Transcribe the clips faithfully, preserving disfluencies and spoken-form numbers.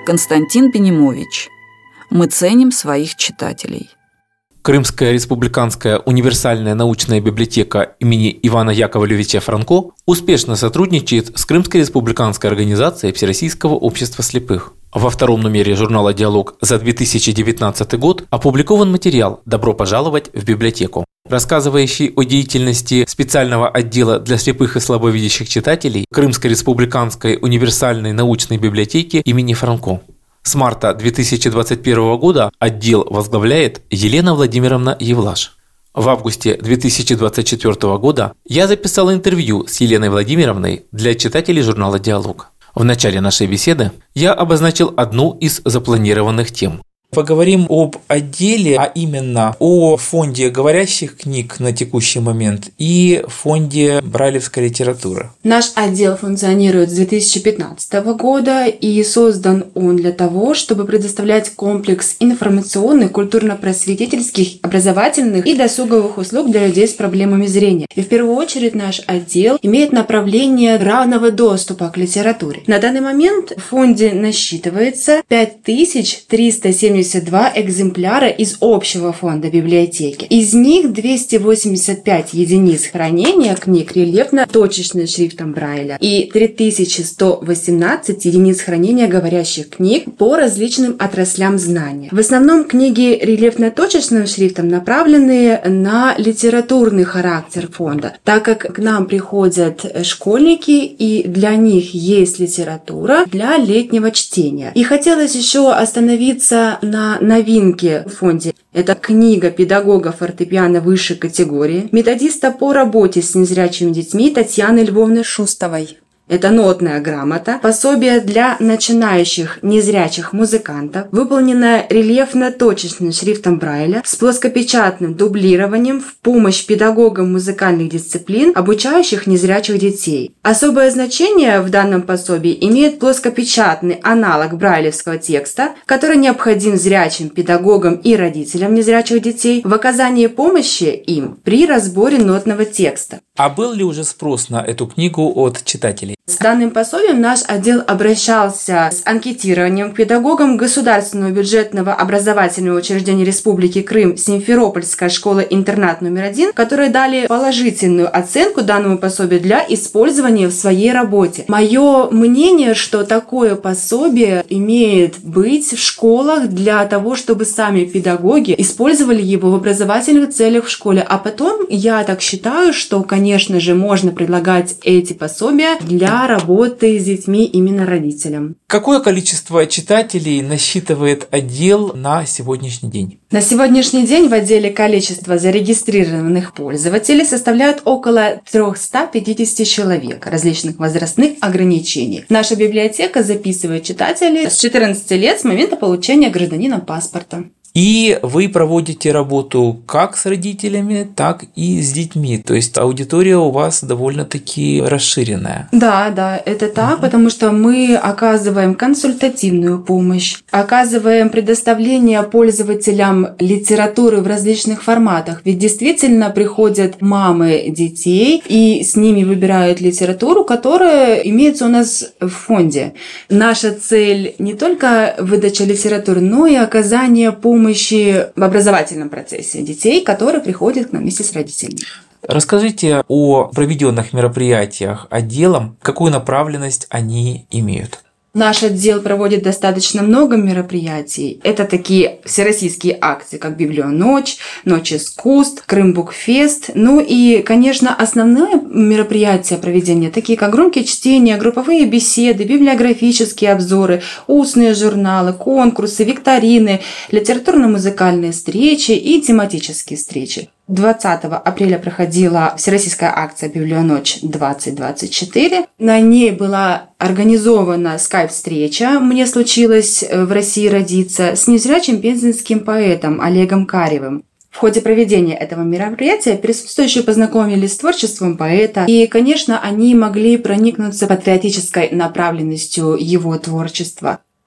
Константин Бенимович. Мы ценим своих читателей. Крымская республиканская универсальная научная библиотека имени Ивана Яковлевича Франко успешно сотрудничает с Крымской республиканской организацией Всероссийского общества слепых. Во втором номере журнала «Диалог» за две тысячи девятнадцатый год опубликован материал «Добро пожаловать в библиотеку», рассказывающий о деятельности специального отдела для слепых и слабовидящих читателей Крымской республиканской универсальной научной библиотеки имени Франко. С марта две тысячи двадцать первого года отдел возглавляет Елена Владимировна Евлаш. В августе две тысячи двадцать четвёртого года я записал интервью с Еленой Владимировной для читателей журнала «Диалог». В начале нашей беседы я обозначил одну из запланированных тем. Поговорим об отделе, а именно о фонде говорящих книг на текущий момент и фонде брайлевской литературы. Наш отдел функционирует с две тысячи пятнадцатого года, и создан он для того, чтобы предоставлять комплекс информационных, культурно-просветительских, образовательных и досуговых услуг для людей с проблемами зрения. И в первую очередь наш отдел имеет направление равного доступа к литературе. На данный момент в фонде насчитывается пять тысяч триста семьдесят два экземпляра из общего фонда библиотеки. Из них двести восемьдесят пять единиц хранения книг рельефно-точечным шрифтом Брайля и три тысячи сто восемнадцать единиц хранения говорящих книг по различным отраслям знания. В основном книги рельефно-точечным шрифтом направлены на литературный характер фонда, так как к нам приходят школьники, и для них есть литература для летнего чтения. И хотелось еще остановиться на новинке в фонде. Это книга педагога фортепиано высшей категории, методиста по работе с незрячими детьми Татьяны Львовны Шустовой. Это нотная грамота, пособие для начинающих незрячих музыкантов, выполненное рельефно-точечным шрифтом Брайля с плоскопечатным дублированием в помощь педагогам музыкальных дисциплин, обучающих незрячих детей. Особое значение в данном пособии имеет плоскопечатный аналог брайлевского текста, который необходим зрячим педагогам и родителям незрячих детей в оказании помощи им при разборе нотного текста. А был ли уже спрос на эту книгу от читателей? С данным пособием наш отдел обращался с анкетированием к педагогам Государственного бюджетного образовательного учреждения Республики Крым Симферопольская школа-интернат номер один, которые дали положительную оценку данному пособию для использования в своей работе. Мое мнение, что такое пособие имеет быть в школах для того, чтобы сами педагоги использовали его в образовательных целях в школе. А потом, я так считаю, что, конечно же, можно предлагать эти пособия для работы с детьми именно родителям. Какое количество читателей насчитывает отдел на сегодняшний день? На сегодняшний день в отделе количество зарегистрированных пользователей составляет около триста пятьдесят человек различных возрастных ограничений. Наша библиотека записывает читателей с четырнадцати лет с момента получения гражданином паспорта. И вы проводите работу как с родителями, так и с детьми. То есть аудитория у вас довольно-таки расширенная. Да, да, это так, потому что мы оказываем консультативную помощь, оказываем предоставление пользователям литературы в различных форматах. Ведь действительно приходят мамы детей и с ними выбирают литературу, которая имеется у нас в фонде. Наша цель не только выдача литературы, но и оказание помощи помощи в образовательном процессе детей, которые приходят к нам вместе с родителями. Расскажите о проведенных мероприятиях отделом, какую направленность они имеют. Наш отдел проводит достаточно много мероприятий. Это такие всероссийские акции, как «Библионочь», «Ночь искусств», «Крымбукфест». Ну и, конечно, основные мероприятия проведения, такие как громкие чтения, групповые беседы, библиографические обзоры, устные журналы, конкурсы, викторины, литературно-музыкальные встречи и тематические встречи. двадцатого апреля проходила всероссийская акция «Библионочь двадцать двадцать четыре». На ней была организована скайп-встреча «Мне случилось в России родиться» с незрячим пензенским поэтом Олегом Каревым. В ходе проведения этого мероприятия присутствующие познакомились с творчеством поэта, и, конечно, они могли проникнуться патриотической направленностью его творчества.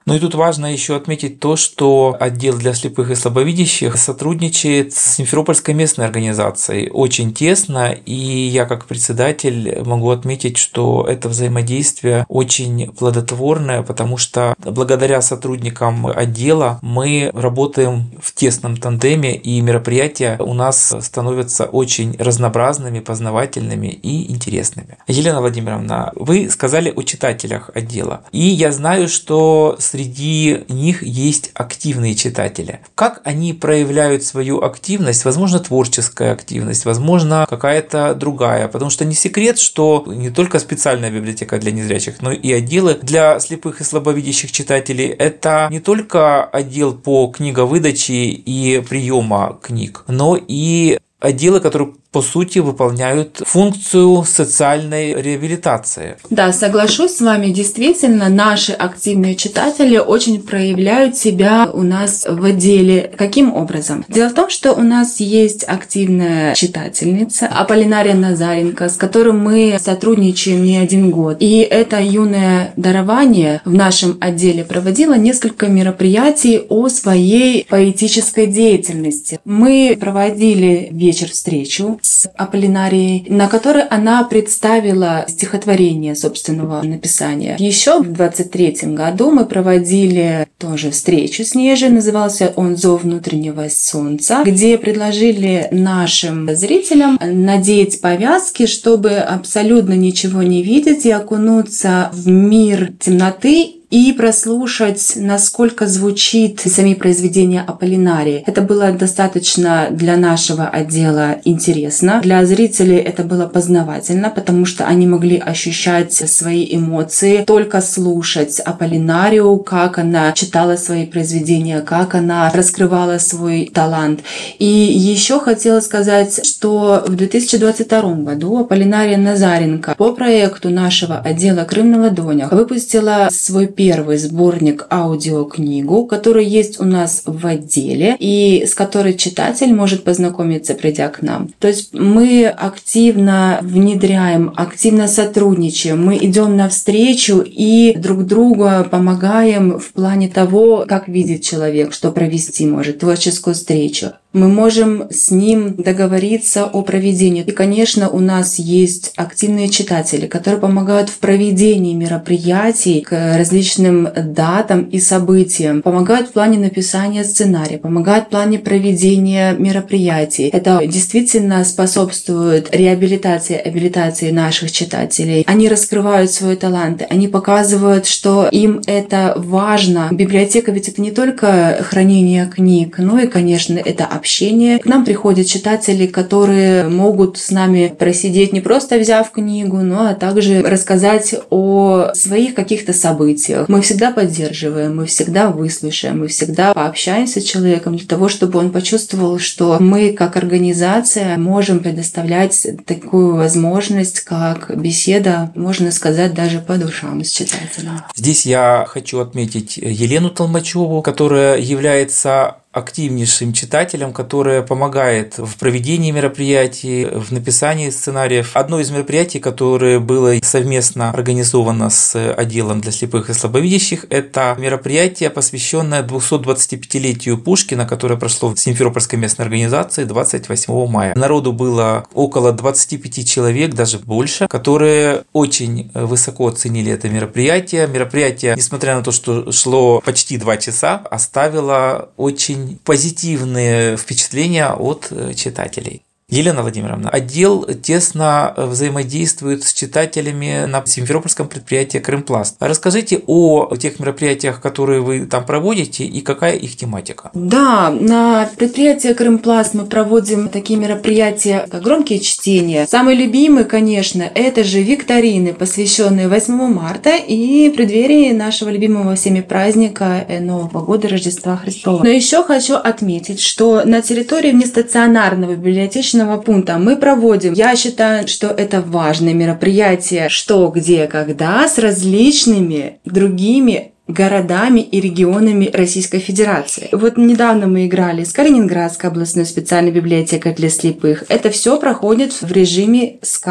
Ну и тут важно еще отметить то, что отдел для слепых и слабовидящих сотрудничает с Симферопольской местной организацией очень тесно, и я как председатель могу отметить, что это взаимодействие очень плодотворное, потому что благодаря сотрудникам отдела мы работаем в тесном тандеме, и мероприятия у нас становятся очень разнообразными, познавательными и интересными. Елена Владимировна, вы сказали о читателях отдела, и я знаю, что среди них есть активные читатели. Как они проявляют свою активность? Возможно, творческая активность, возможно, какая-то другая, потому что не секрет, что не только специальная библиотека для незрячих, но и отделы для слепых и слабовидящих читателей – это не только отдел по книговыдаче и приема книг, но и отделы, которые по сути выполняют функцию социальной реабилитации. Да, соглашусь с вами. Действительно, наши активные читатели очень проявляют себя у нас в отделе. Каким образом? Дело в том, что у нас есть активная читательница Аполлинария Назаренко, с которой мы сотрудничаем не один год. И это юное дарование в нашем отделе проводило несколько мероприятий о своей поэтической деятельности. Мы проводили вечер-встречу с Аполлинарией, на которой она представила стихотворение собственного написания. Еще в двадцать третьем году мы проводили тоже встречу с ней же, назывался он «Зов внутреннего солнца», где предложили нашим зрителям надеть повязки, чтобы абсолютно ничего не видеть и окунуться в мир темноты и прослушать, насколько звучит сами произведения Аполлинарии. Это было достаточно для нашего отдела интересно. Для зрителей это было познавательно, потому что они могли ощущать свои эмоции, только слушать Аполлинарию, как она читала свои произведения, как она раскрывала свой талант. И еще хотела сказать, что в две тысячи двадцать втором году Аполлинария Назаренко по проекту нашего отдела «Крым на ладонях» выпустила свой первый сборник аудиокнигу, который есть у нас в отделе и с которой читатель может познакомиться, придя к нам. То есть мы активно внедряем, активно сотрудничаем, мы идем навстречу и друг другу помогаем в плане того, как видит человек, что провести может, творческую встречу. Мы можем с ним договориться о проведении. И, конечно, у нас есть активные читатели, которые помогают в проведении мероприятий к различным датам и событиям, помогают в плане написания сценария, помогают в плане проведения мероприятий. Это действительно способствует реабилитации, абилитации наших читателей. Они раскрывают свои таланты, они показывают, что им это важно. Библиотека ведь это не только хранение книг, но и, конечно, это общение. К нам приходят читатели, которые могут с нами просидеть, не просто взяв книгу, но а также рассказать о своих каких-то событиях. Мы всегда поддерживаем, мы всегда выслушаем, мы всегда пообщаемся с человеком для того, чтобы он почувствовал, что мы как организация можем предоставлять такую возможность, как беседа, можно сказать, даже по душам с читателем. Здесь я хочу отметить Елену Толмачеву, которая является активнейшим читателем, которая помогает в проведении мероприятий, в написании сценариев. Одно из мероприятий, которое было совместно организовано с отделом для слепых и слабовидящих, это мероприятие, посвященное двухсотдвадцатипятилетию Пушкина, которое прошло в Симферопольской местной организации двадцать восьмого мая. Народу было около двадцати пяти человек, даже больше, которые очень высоко оценили это мероприятие. Мероприятие, несмотря на то, что шло почти два часа, оставило очень позитивные впечатления от читателей. Елена Владимировна, отдел тесно взаимодействует с читателями на симферопольском предприятии «Крымпласт». Расскажите о тех мероприятиях, которые вы там проводите, и какая их тематика? Да, на предприятии «Крымпласт» мы проводим такие мероприятия, как громкие чтения. Самый любимый, конечно, это же викторины, посвященные восьмому марта и преддверии нашего любимого всеми праздника Нового года, Рождества Христова. Но еще хочу отметить, что на территории внестационарного библиотечного пункта мы проводим, я считаю, что это важное мероприятие, что, где, когда, с различными другими городами и регионами Российской Федерации. Вот недавно мы играли с Калининградской областной специальной библиотекой для слепых. Это все проходит в режиме Skype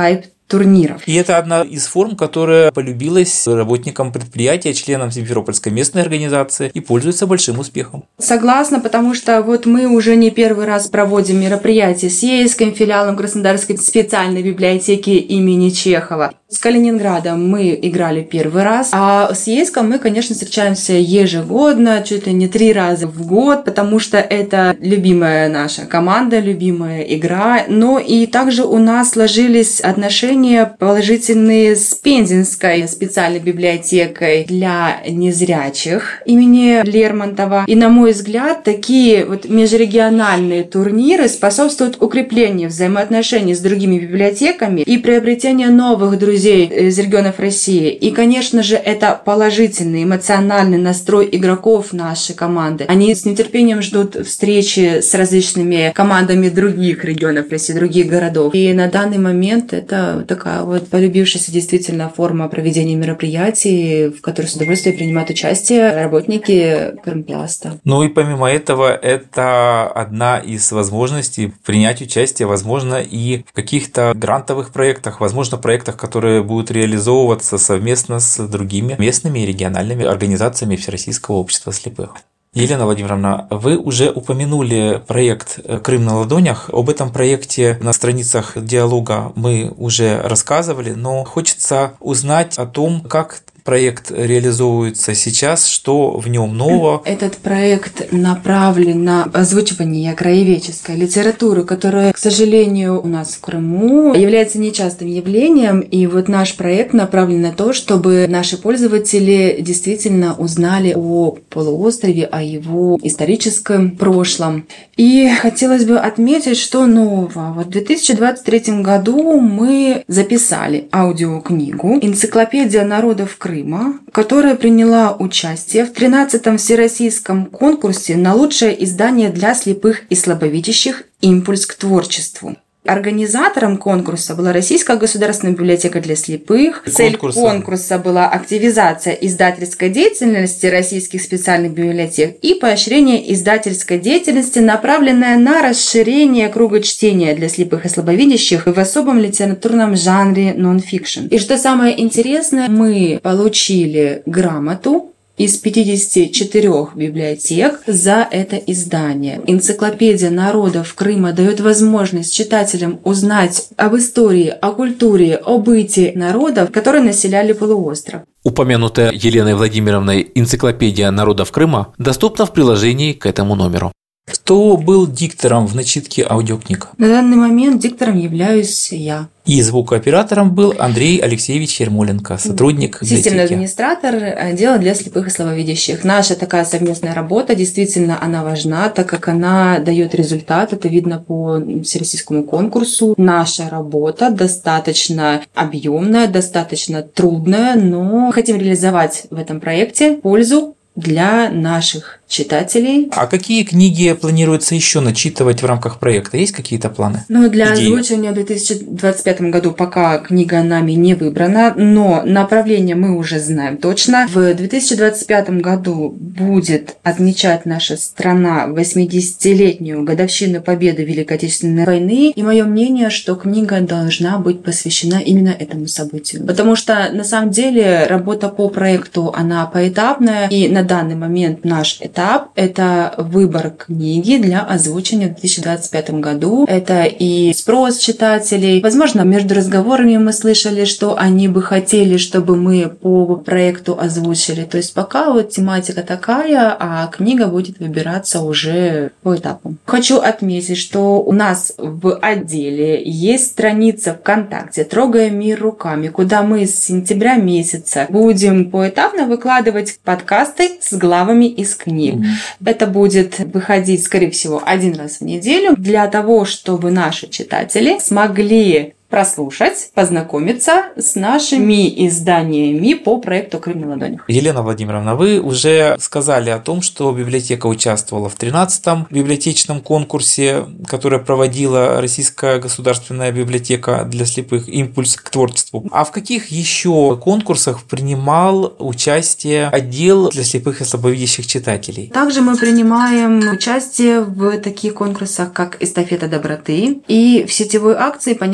турниров. И это одна из форм, которая полюбилась работникам предприятия, членам Симферопольской местной организации и пользуется большим успехом. Согласна, потому что вот мы уже не первый раз проводим мероприятия с ЕИСКом, филиалом Краснодарской специальной библиотеки имени Чехова. С Калининградом мы играли первый раз, а с ЕИСКом мы, конечно, встречаемся ежегодно, чуть ли не три раза в год, потому что это любимая наша команда, любимая игра. Но и также у нас сложились отношения положительные с Пензенской специальной библиотекой для незрячих имени Лермонтова. И, на мой взгляд, такие вот межрегиональные турниры способствуют укреплению взаимоотношений с другими библиотеками и приобретению новых друзей из регионов России. И, конечно же, это положительный эмоциональный настрой игроков нашей команды. Они с нетерпением ждут встречи с различными командами других регионов России, других городов. И на данный момент это такая вот полюбившаяся действительно форма проведения мероприятий, в которой с удовольствием принимают участие работники Крымпласта. Ну и помимо этого, это одна из возможностей принять участие, возможно, и в каких-то грантовых проектах, возможно, проектах, которые будут реализовываться совместно с другими местными и региональными организациями Всероссийского общества слепых. Елена Владимировна, вы уже упомянули проект «Крым на ладонях». Об этом проекте на страницах диалога мы уже рассказывали, но хочется узнать о том, как проект реализовывается сейчас, что в нем нового. Этот проект направлен на озвучивание краеведческой литературы, которая, к сожалению, у нас в Крыму является нечастым явлением. И вот наш проект направлен на то, чтобы наши пользователи действительно узнали о полуострове, о его историческом прошлом. И хотелось бы отметить, что нового. Вот в две тысячи двадцать третьем году мы записали аудиокнигу «Энциклопедия народов Крыма», которая приняла участие в тринадцатом всероссийском конкурсе на лучшее издание для слепых и слабовидящих «Импульс к творчеству». Организатором конкурса была Российская государственная библиотека для слепых. Цель конкурса. конкурса была активизация издательской деятельности российских специальных библиотек и поощрение издательской деятельности, направленная на расширение круга чтения для слепых и слабовидящих в особом литературном жанре нон-фикшн. И что самое интересное, мы получили грамоту из пятидесяти четырёх библиотек за это издание. Энциклопедия народов Крыма дает возможность читателям узнать об истории, о культуре, о быте народов, которые населяли полуостров. Упомянутая Еленой Владимировной энциклопедия народов Крыма доступна в приложении к этому номеру. Кто был диктором в начитке аудиокниг? На данный момент диктором являюсь я. И звукооператором был Андрей Алексеевич Ермоленко, сотрудник библиотеки. Системный администратор отдела для слепых и слабовидящих. Наша такая совместная работа, действительно, она важна, так как она дает результат. Это видно по всероссийскому конкурсу. Наша работа достаточно объемная, достаточно трудная, но хотим реализовать в этом проекте пользу для наших читателей. А какие книги планируется еще начитывать в рамках проекта? Есть какие-то планы? Ну, для Идеи? озвучивания в две тысячи двадцать пятом году пока книга нами не выбрана, но направление мы уже знаем точно. В две тысячи двадцать пятом году будет отмечать наша страна восьмидесятилетнюю годовщину победы в Великой Отечественной войны. И мое мнение, что книга должна быть посвящена именно этому событию. Потому что, на самом деле, работа по проекту, она поэтапная. И на данный момент наш этап Этап – это выбор книги для озвучивания в две тысячи двадцать пятом году. Это и спрос читателей. Возможно, между разговорами мы слышали, что они бы хотели, чтобы мы по проекту озвучили. То есть пока вот тематика такая, а книга будет выбираться уже по этапам. Хочу отметить, что у нас в отделе есть страница ВКонтакте «Трогая мир руками», куда мы с сентября месяца будем поэтапно выкладывать подкасты с главами из книг. Это будет выходить, скорее всего, один раз в неделю для того, чтобы наши читатели смогли прослушать, познакомиться с нашими изданиями по проекту «Крым на ладонях». Елена Владимировна, вы уже сказали о том, что библиотека участвовала в тринадцатом библиотечном конкурсе, который проводила Российская государственная библиотека для слепых «Импульс к творчеству». А в каких еще конкурсах принимал участие отдел для слепых и слабовидящих читателей? Также мы принимаем участие в таких конкурсах, как «Эстафета доброты» и в сетевой акции «Понять, помочь,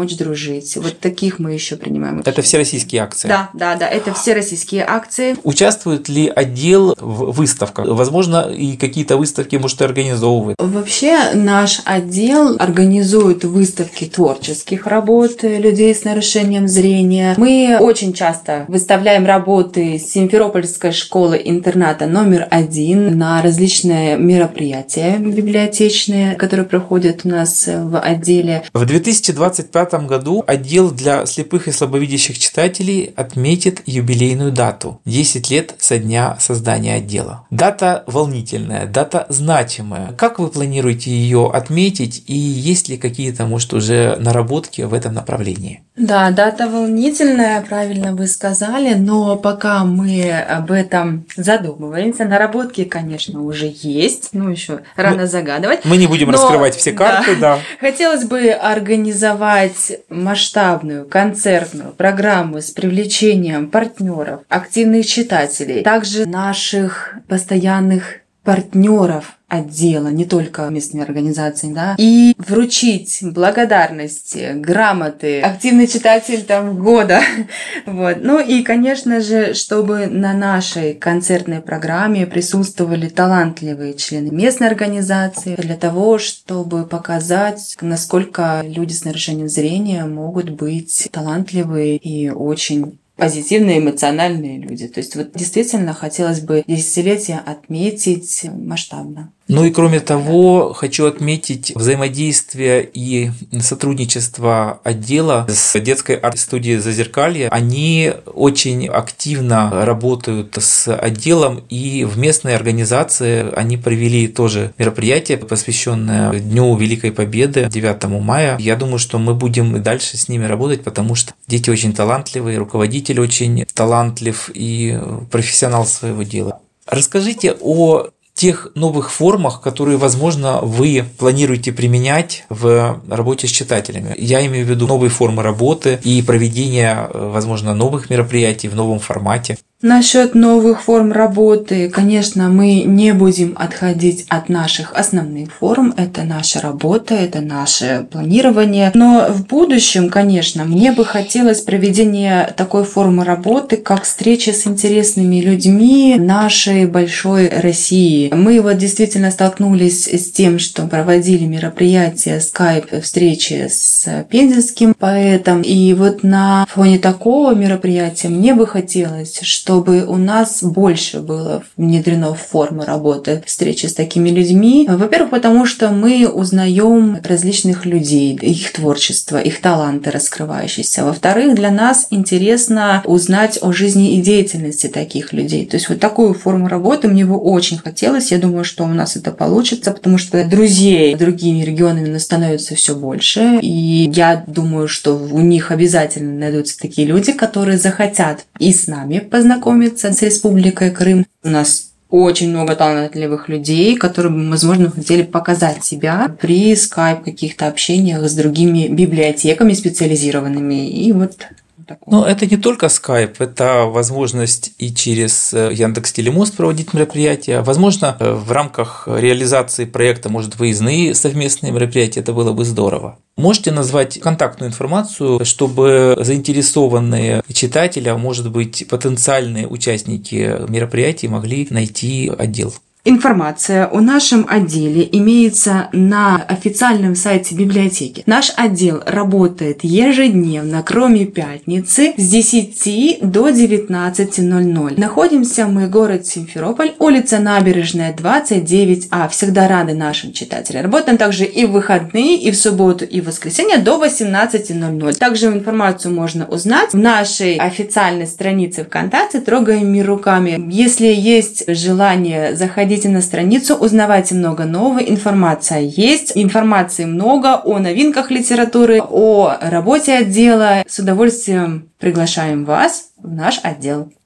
помочь дружить. Вот таких мы еще принимаем. Это всероссийские акции? Да, да, да, это всероссийские акции. Участвует ли отдел в выставках? Возможно, и какие-то выставки, может, и организовывает? Вообще, наш отдел организует выставки творческих работ людей с нарушением зрения. Мы очень часто выставляем работы Симферопольской школы-интерната номер один на различные мероприятия библиотечные, которые проходят у нас в отделе. В две тысячи двадцать пятом году отдел для слепых и слабовидящих читателей отметит юбилейную дату – десять лет со дня создания отдела. Дата волнительная, дата значимая. Как вы планируете ее отметить и есть ли какие-то, может, уже наработки в этом направлении? Да, дата волнительная, правильно вы сказали, но пока мы об этом задумываемся, наработки, конечно, уже есть, ну еще рано мы, загадывать. Мы не будем но, раскрывать все карты, да. да. Хотелось бы организовать масштабную концертную программу с привлечением партнеров, активных читателей, также наших постоянных партнеров отдела, не только местной организации, да, и вручить благодарности, грамоты, активный читатель там года, вот. Ну и, конечно же, чтобы на нашей концертной программе присутствовали талантливые члены местной организации для того, чтобы показать, насколько люди с нарушением зрения могут быть талантливые и очень позитивные, эмоциональные люди. То есть вот действительно хотелось бы десятилетие отметить масштабно. Ну и кроме того, хочу отметить взаимодействие и сотрудничество отдела с детской арт-студией «Зазеркалье». Они очень активно работают с отделом, и в местной организации они провели тоже мероприятие, посвященное Дню Великой Победы, девятому мая. Я думаю, что мы будем и дальше с ними работать, потому что дети очень талантливые, руководитель очень талантлив и профессионал своего дела. Расскажите о тех новых формах, которые, возможно, вы планируете применять в работе с читателями. Я имею в виду новые формы работы и проведение, возможно, новых мероприятий в новом формате. Насчет новых форм работы, конечно, мы не будем отходить от наших основных форм. Это наша работа, это наше планирование. Но в будущем, конечно, мне бы хотелось проведения такой формы работы, как встреча с интересными людьми нашей большой России. Мы вот действительно столкнулись с тем, что проводили мероприятия, скайп-встречи с пензенским поэтом. И вот на фоне такого мероприятия мне бы хотелось, что чтобы у нас больше было внедрено в форму работы встречи с такими людьми. Во-первых, потому что мы узнаем различных людей, их творчество, их таланты раскрывающиеся. Во-вторых, для нас интересно узнать о жизни и деятельности таких людей. То есть вот такую форму работы мне бы очень хотелось. Я думаю, что у нас это получится, потому что друзей другими регионами становится все больше. И я думаю, что у них обязательно найдутся такие люди, которые захотят и с нами познакомиться, с Республикой Крым. У нас очень много талантливых людей, которые бы, возможно, хотели показать себя при скайп каких-то общениях с другими библиотеками специализированными. И вот Но это не только Skype, это возможность и через Яндекс.Телемост проводить мероприятия. Возможно, в рамках реализации проекта, может, выездные совместные мероприятия, это было бы здорово. Можете назвать контактную информацию, чтобы заинтересованные читатели, а может быть потенциальные участники мероприятий могли найти отдел? Информация о нашем отделе имеется на официальном сайте библиотеки. Наш отдел работает ежедневно, кроме пятницы, с десяти до девятнадцати ноль-ноль. Находимся мы в городе Симферополь, улица Набережная, двадцать девять А. Всегда рады нашим читателям. Работаем также и в выходные, и в субботу, и в воскресенье до восемнадцати ноль-ноль. Также информацию можно узнать в нашей официальной странице ВКонтакте «Трогаем руками». Если есть желание заходить на страницу, узнавайте много нового, информация есть, информации много о новинках литературы, о работе отдела. С удовольствием приглашаем вас в наш отдел.